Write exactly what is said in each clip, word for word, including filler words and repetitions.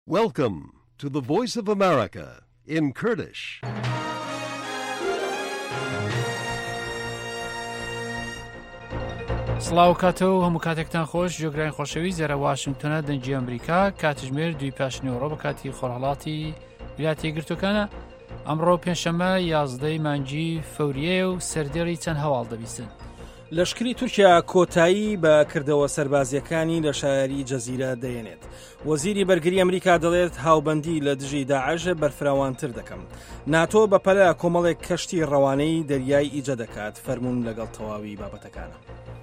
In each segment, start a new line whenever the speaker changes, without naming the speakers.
Welcome to the Voice of America in Kurdish.
سڵاو کاتەوە هەموو کاتێکتان خۆش جۆگرانی خۆشەویست لێرە واشنگتۆنە دەنگی ئەمریکا کاتژمێر دوی پاشنیوەڕۆ بە کاتی خۆرهەڵاتی ویلایەتە یەکگرتووەکانە ئەمڕۆ پێنجشەممە یازدەی مانگی فەوریە و سەردێڕی چەند هەواڵ دەبیستن.
لەشکری تورکیا کۆتایی بە کردەوە سەربازیەکانی لە شاری جەزیرە دەیەنێت. وەزیری بەرگری ئەمریکا دەڵێت هاوبەندی لە دژی داعش بەرفراوانتر دەکەم. ناتۆ بەپەلە کۆمەڵێک کەشتی ڕەوانەی دەریای ئیجە دەکات فەرموون لەگەڵ تەواوی بابەتەکانە.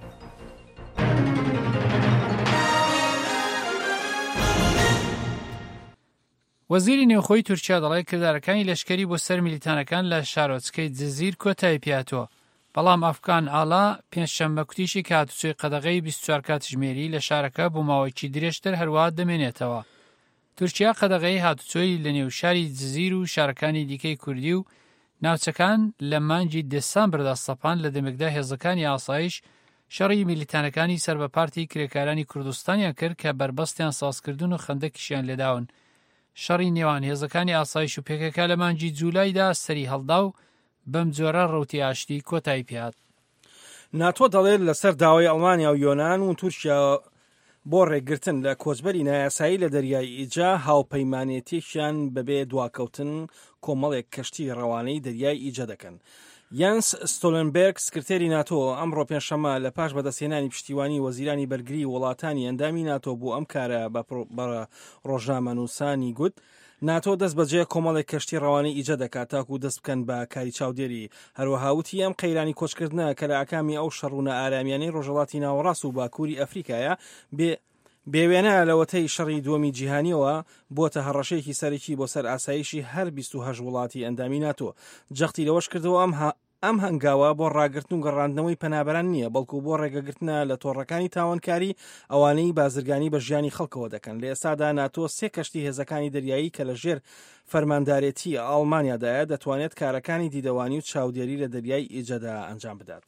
وەزیری نێوخۆی تورکیا دەڵێت کردارەکانی لەشکری بۆ سەر میلیتانەکان لە شارۆچکەی جزیر کۆتایی پێهاتووە. بەڵام ئەفغان ئاڵا پێنجشەممە کوتیشی کە هاتوچۆی قەدەغەی بیست و چوار کاتژمێری لە شارەکە بۆ ماوەیەکی درێژتر هەروە دەمێنێتەوە. تورکیا قەدەغەی هاتوچۆی لە نێو شاری جزیر و شارەکانی دیکەی کوردی و ناوچەکان لە مانگی دێسامبردا سەپان لە دەمێکدا هێزەکانی ئاسایش شەڕی میلیتانەکانی سەر بە پارتی کرێکارانی کوردستانیان کرد کە بربەستیان سازکردن و خەندەکیشیان لێداون. شەڕی نێوان هێزەکانی ئاسایش و پێکەکە لە مانگی جوولایدا سەری هەڵدا و بەم جۆرە ڕەوتی ئاشتی کۆتایی پێهات.
ناتۆ دەڵێت لەسەر داوای ئەڵمانیا و یۆنان و تورکیا بۆ ڕێگرتن لە کۆچبەری نایاسایی لە دەریای ئیجا هاوپەیمانێتێکیان بەبێ دواکەوتن کۆمەڵێک کەشتی ڕەوانەی دەریای ئیجە دەکەن. یانس ستۆلنبێرگ سکرتێری ناتۆ ئەمڕۆ پێنجشەممە لە پاش بەدەستهێنانی پشتیوانی وەزیرانی بەرگری وڵاتانی ئەندامی ناتۆ بۆ ئەم کارە بە ڕۆژنامەنووسانی گوت ناتۆ دەست بەجێ کۆمەڵێک کەشتی ڕەوانەی ئیجە دەکات تاکو دەست بکەن بە کاری چاودێری. هەروەها وتی ئەم قەیرانی کۆچکردنە کە لە ئاکامی ئەو شەڕونە ئارامیانەی ڕۆژهەڵاتی ناوەڕاست و باکووری ئەفریقایە بێ بێوێنە لەوەتەی شەڕی دووەمی جیهانیەوە بۆتە هەڕەشەیەکی سەرەکی بۆ سەر ئاسایشی هەر بیست و هەشت وڵاتی ئەندامی ناتۆ. جەختی لەوەش کردەوە ئەم ئەم هەنگاوە بۆ ڕاگرتن و گەڕاندنەوەی پەنابەران نییە بەڵکو بۆ ڕێگەگرتنە لە تۆڕەکانی تاوانکاری ئەوانەی بازرگانی بە ژیانی خەڵکەوە دەکەن. لە ئێستادا ناتۆ سێ کەشتی هێزەکانی دەریایی کە لە ژێر فەرماندارێتی ئەڵمانیادایە دەتوانێت کارەکانی دیدەوانی و چاودێری لە دەریای ئیجەدا ئەنجام بدات.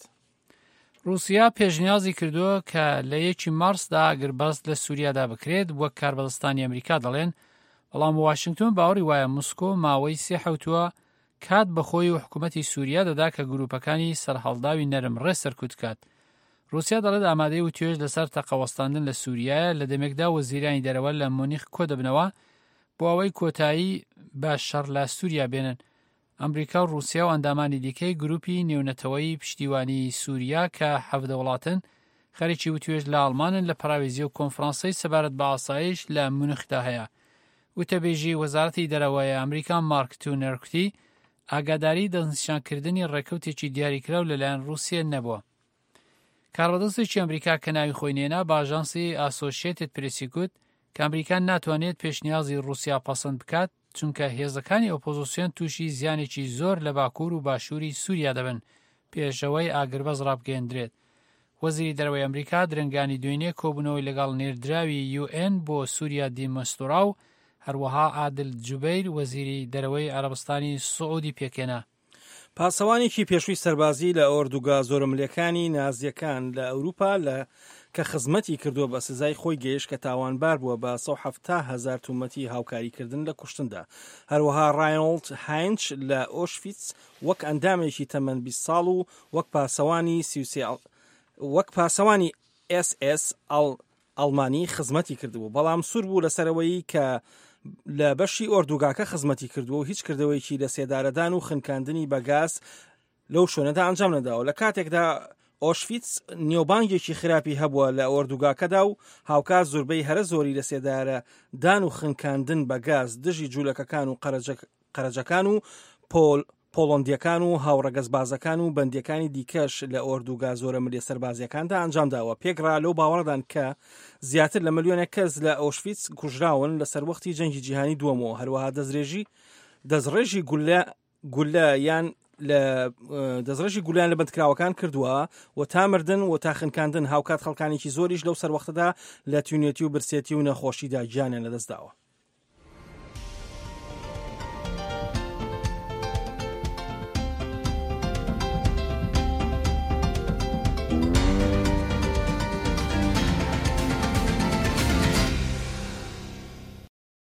رووسیا پێشنیازی کردووە کە لە یەکی مارسدا ئاگربەست لە سووریادا بکرێت وەک کاربەدەستانی ئەمریکا دەڵێن، بەڵام واشنگتۆن باوەڕی وایە موسکۆ ماوەی سێ حوتووە کات بەخۆی و حکوومەتی سووریا دەدا کە گروپەکانی سەرهەڵداوی نەرم ڕێ سەرکوت کات. رووسیا دەڵێت ئامادەی و توێژ لەسەر تەقەوەستاندن لە سووریایە لە دەمێکدا وەزیرانی دەرەوە لە مۆنیخ کۆ دەبنەوە بۆ ئەوەی کۆتایی بە شەڕ لە سووریا بێنن. ئەمریکا و رووسیا و ئەندامانی دیکەی گروپی نێونەتەوەی پشتیوانی سووریا کە حەڤدە وڵاتن خەریکی وتوێژ لە ئەڵمانن لە پەراویزی و کۆنفرانسەی سەبارەت بە ئاسایش لە مونیخدا هەیە. وتەبێژی وەزارەتی دەرەوەیە ئەمریکا مارک تونەر کوتی ئاگاداری دەستنیشانکردنی ڕێکەوتێکی دیاریکراو لەلایەن رووسیا نەبووە. کاربەدەستێکی ئەمریکا کە ناوی خۆی نێنا بە ئاژانسی ئاسۆشیێتد پرێسی گوت کە ئەمریکا ناتوانێت پێشنیازی رووسیا پەسەند بکات چونکە هێزەکانی ئۆپۆزیسیۆن تووشی زیانێکی زۆر لە باکوور و باشووری سووریا دەبن پێشەوەی ئاگربەز ڕابگەیەندرێت. وەزیری دەرەوەی ئەمریکا درنگانی دوێنێ کۆبوونەوەی لەگەڵ نێردراوی یو ئێن بۆ سووریا دیمەستۆرا و هەروەها عادل جوبەیر وەزیری دەرەوەی عەرەبستانی سعودی پێکێنا.
پاسەوانێکی پێشووی سەربازی لە ئۆردوگا زۆرملەکانی نازیەکان لە ئەوروپا لە کە خزمەتی کردووە بە سزای خۆی گەیشت کە تاوانبار بووە بە سەد و حەڤتا هەزار تومەتی هاوکاریکردن لە کوشتندا. هەروەها ڕاینۆڵد هاینچ لە ئۆشڤیتس وەک ئەندامێکی تەمەن بیست ساڵ و وەک پاسەوانی وەک پاسەوانی ئێس ئێس ئەڵمانی خزمەتی کردبوو، بەڵام سوور بوو لەسەرەوەی کە لە بەشی ئۆردوگاکە خزمەتی کردووە و هیچ کردەوەیکی لە سێدارەدان و خنکاندنی بەگاز لەو شوێنەدا ئەنجام نەداوە. لە کاتێکدا ئۆشڤیتس نێوبانگێکی خراپی هەبووە لە ئۆردوگاکەدا و هاوکات زۆربەی هەرە زۆری لە سێدارە دان و خنکاندن بەگاز دژی جوولەکەکان و قەرەجەکان و پۆل پۆڵۆندیەکان و هاوڕەگەزبازەکان و بەندیەکانی دیکەش لە ئۆردوگا زۆرە ملیە سەربازیەکاندا ئەنجام داوە. پێکرا لەو باوەڕدان کە زیاتر لە ملیۆنە کەس لە ئۆشڤیتس کوژراون لە سەروەختی جەنگی جیهانی دووەمەوە. هەروەها دەستڕێژی دەستڕێژی گولە یان لە دەستڕێژی گولیان لە بەندکراوەکان کردووە و تا مردن و تا خنکاندن هاوکات خەڵکانێکی زۆریش لەو سەروەختەدا لە توێنێتی و برسێتی و نەخۆشیدا گیانیان لەدەستداوە.